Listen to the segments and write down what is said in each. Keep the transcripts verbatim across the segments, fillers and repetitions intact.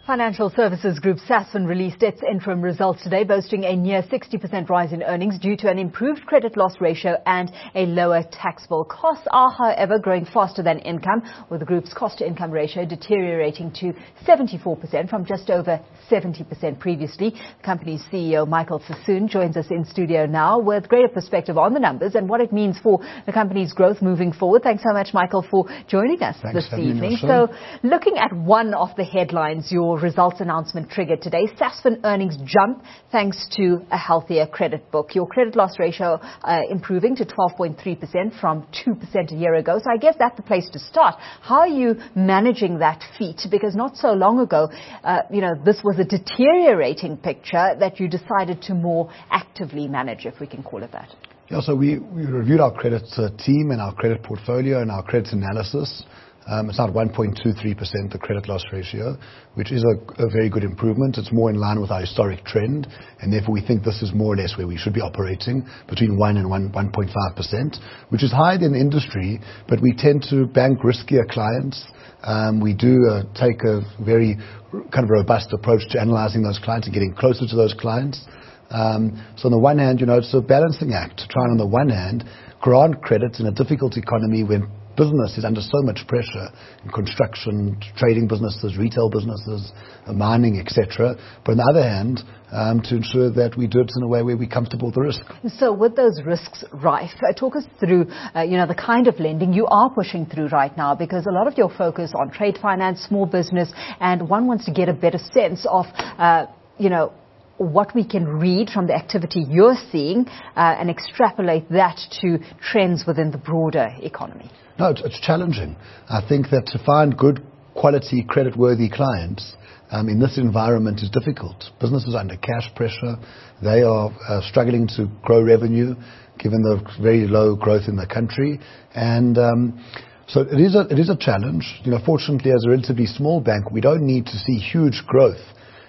Financial Services Group Sasfin released its interim results today, boasting a near sixty percent rise in earnings due to an improved credit loss ratio and a lower tax bill. Costs are, however, growing faster than income, with the group's cost-to-income ratio deteriorating to seventy-four percent from just over seventy percent previously. The company's C E O, Michael Sassoon, joins us in studio now with greater perspective on the numbers and what it means for the company's growth moving forward. Thanks so much, Michael, for joining us Thanks this evening. So, looking at one of the headlines, your results announcement triggered today, Sasfin earnings jump thanks to a healthier credit book. Your credit loss ratio uh, improving to twelve point three percent from two percent a year ago. So I guess that's the place to start. How are you managing that feat? Because not so long ago, uh, you know, this was a deteriorating picture that you decided to more actively manage, if we can call it that. Yeah, so we, we reviewed our credit uh, team and our credit portfolio and our credit analysis. Um, it's now one point two three percent, the credit loss ratio, which is a, a very good improvement. It's more in line with our historic trend, and therefore we think this is more or less where we should be operating, between one and one point five percent, which is higher than the industry, but we tend to bank riskier clients. Um, we do uh, take a very kind of robust approach to analyzing those clients and getting closer to those clients. Um, so on the one hand, you know, it's a balancing act to try and on the one hand grant credit in a difficult economy when business is under so much pressure in construction, trading businesses, retail businesses, mining, et cetera. But on the other hand, um, to ensure that we do it in a way where we're comfortable with the risk. So with those risks rife, uh, talk us through, uh, you know, the kind of lending you are pushing through right now, because a lot of your focus on trade finance, small business, and one wants to get a better sense of, uh, you know, what we can read from the activity you're seeing uh, and extrapolate that to trends within the broader economy. No, it's, it's challenging. I think that to find good quality, credit-worthy clients um, in this environment is difficult. Businesses are under cash pressure. They are uh, struggling to grow revenue, given the very low growth in the country. And um, so it is, a, it is a challenge. You know, fortunately, as a relatively small bank, we don't need to see huge growth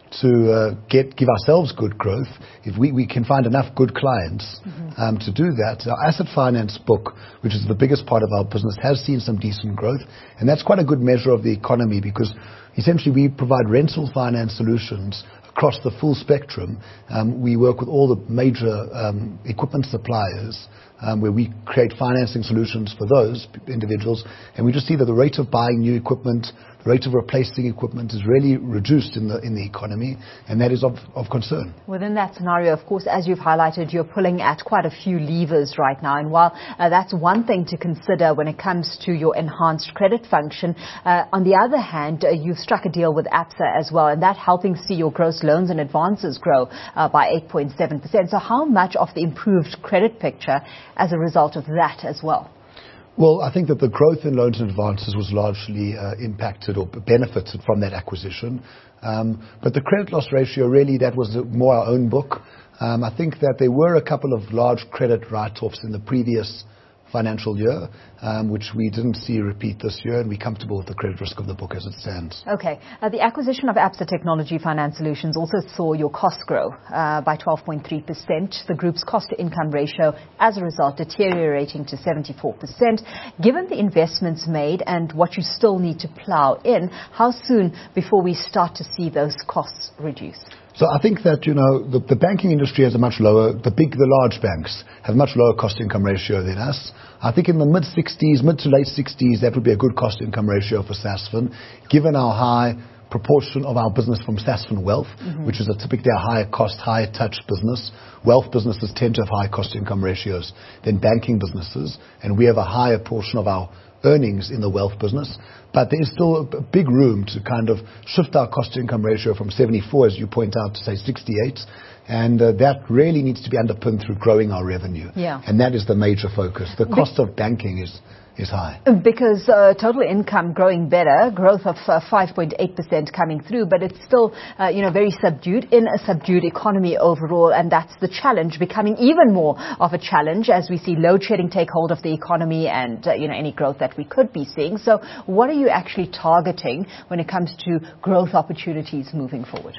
to uh, get give ourselves good growth. If we, we can find enough good clients mm-hmm. um, to do that. Our asset finance book, which is the biggest part of our business, has seen some decent growth, and that's quite a good measure of the economy, because essentially we provide rental finance solutions across the full spectrum. Um, we work with all the major um, equipment suppliers, um, where we create financing solutions for those individuals, and we just see that the rate of buying new equipment, the rate of replacing equipment is really reduced in the in the economy, and that is of, of concern. Within that scenario, of course, as you've highlighted, you're pulling at quite a few levers right now, and while uh, that's one thing to consider when it comes to your enhanced credit function, uh, on the other hand, uh, you've struck a deal with ABSA as well, and that helping see your gross loans and advances grow uh, by eight point seven percent. So how much of the improved credit picture as a result of that as well? Well, I think that the growth in loans and advances was largely uh, impacted or benefited from that acquisition. Um, but the credit loss ratio, really, that was more our own book. Um, I think that there were a couple of large credit write-offs in the previous financial year, um, which we didn't see repeat this year, and we're comfortable with the credit risk of the book as it stands. Okay. Uh, the acquisition of ABSA Technology Finance Solutions also saw your costs grow uh, by twelve point three percent. The group's cost-to-income ratio, as a result, deteriorating to seventy-four percent. Given the investments made and what you still need to plough in, how soon before we start to see those costs reduce? So I think that, you know, the, the banking industry has a much lower, the big, the large banks have much lower cost-income ratio than us. I think in the mid-sixties, mid to late sixties, that would be a good cost-income ratio for Sasfin, given our high proportion of our business from Sasfin Wealth, mm-hmm. which is a typically a higher cost, higher touch business. Wealth businesses tend to have high cost-income ratios than banking businesses, and we have a higher portion of our earnings in the wealth business. But there is still a big room to kind of shift our cost-to-income ratio from seventy-four, as you point out, to say sixty-eight. And uh, that really needs to be underpinned through growing our revenue. Yeah. And that is the major focus. The cost of banking is is high. Because uh, total income growing better, growth of uh, five point eight percent coming through, but it's still, uh, you know, very subdued in a subdued economy overall, and that's the challenge, becoming even more of a challenge as we see load shedding take hold of the economy and, uh, you know, any growth that we could be seeing. So what are you actually targeting when it comes to growth opportunities moving forward?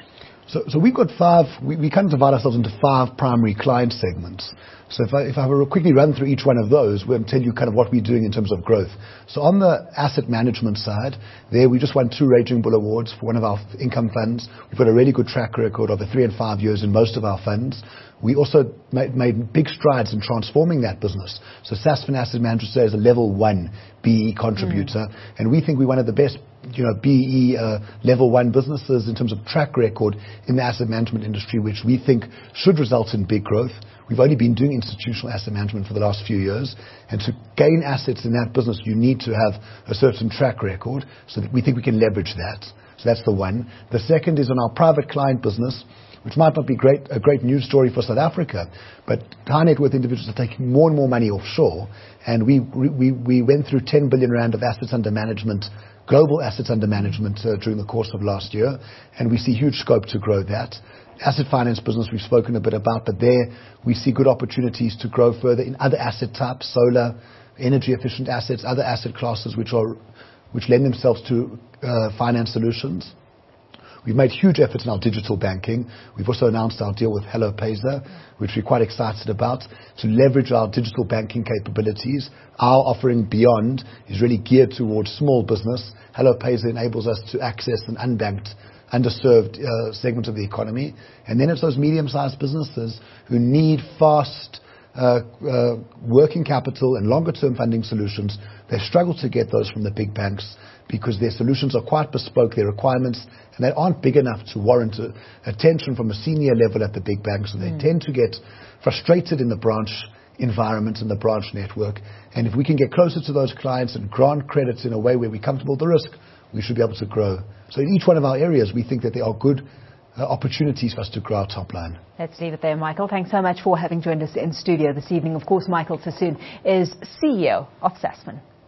So, so we've got five, we, we kind of divide ourselves into five primary client segments. So if I, if I were to quickly run through each one of those, we'll tell you kind of what we're doing in terms of growth. So on the asset management side, there we just won two Raging Bull Awards for one of our income funds. We've got a really good track record over three and five years in most of our funds. We also made, made big strides in transforming that business. So Sasfin Asset Management today is a level one B E E contributor, mm. and we think we're one of the best you know, B E E uh, level one businesses in terms of track record in the asset management industry, which we think should result in big growth. We've only been doing institutional asset management for the last few years, and to gain assets in that business, you need to have a certain track record, so that we think we can leverage that. So that's the one. The second is on our private client business, which might not be great, a great news story for South Africa, but high net worth individuals are taking more and more money offshore, and we we, we went through ten billion rand of assets under management, global assets under management uh, during the course of last year, and we see huge scope to grow that. Asset finance business we've spoken a bit about, but there we see good opportunities to grow further in other asset types, solar, energy efficient assets, other asset classes which are which lend themselves to uh, finance solutions. We've made huge efforts in our digital banking. We've also announced our deal with Hello Payza, which we're quite excited about, to leverage our digital banking capabilities. Our offering beyond is really geared towards small business. Hello Payza enables us to access an unbanked, underserved uh, segment of the economy. And then it's those medium-sized businesses who need fast uh, uh, working capital and longer-term funding solutions. They struggle to get those from the big banks because their solutions are quite bespoke, their requirements, and they aren't big enough to warrant a, attention from a senior level at the big banks. So they mm. tend to get frustrated in the branch environment and the branch network. And if we can get closer to those clients and grant credits in a way where we're comfortable with the risk, we should be able to grow. So in each one of our areas, we think that there are good uh, opportunities for us to grow our top line. Let's leave it there, Michael. Thanks so much for having joined us in studio this evening. Of course, Michael Sassoon is C E O of Sasfin.